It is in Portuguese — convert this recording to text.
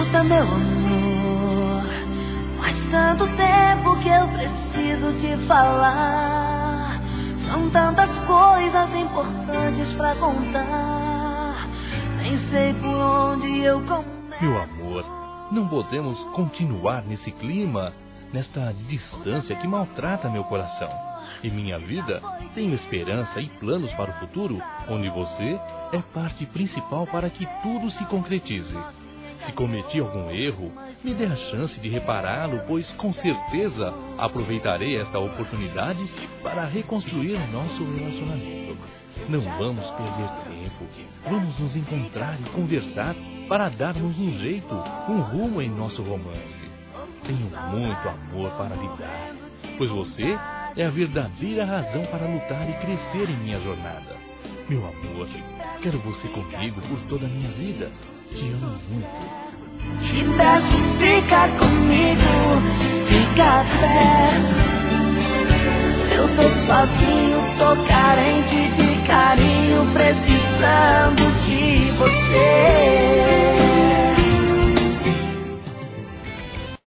Escuta, meu amor, faz tanto tempo que eu preciso te falar. São tantas coisas importantes pra contar. Nem sei por onde eu começo. Meu amor, não podemos continuar nesse clima, nesta distância que maltrata meu coração. Em minha vida, tenho esperança e planos para o futuro, onde você é parte principal para que tudo se concretize. Se cometi algum erro, me dê a chance de repará-lo, pois com certeza aproveitarei esta oportunidade para reconstruir o nosso relacionamento. Não vamos perder tempo, vamos nos encontrar e conversar para darmos um jeito, um rumo em nosso romance. Tenho muito amor para lhe dar, pois você é a verdadeira razão para lutar e crescer em minha jornada. Meu amor, quero você comigo por toda a minha vida. Te amo muito. Te peço, fica comigo, fica perto. Eu tô sozinho, tô carente de carinho, precisando de você.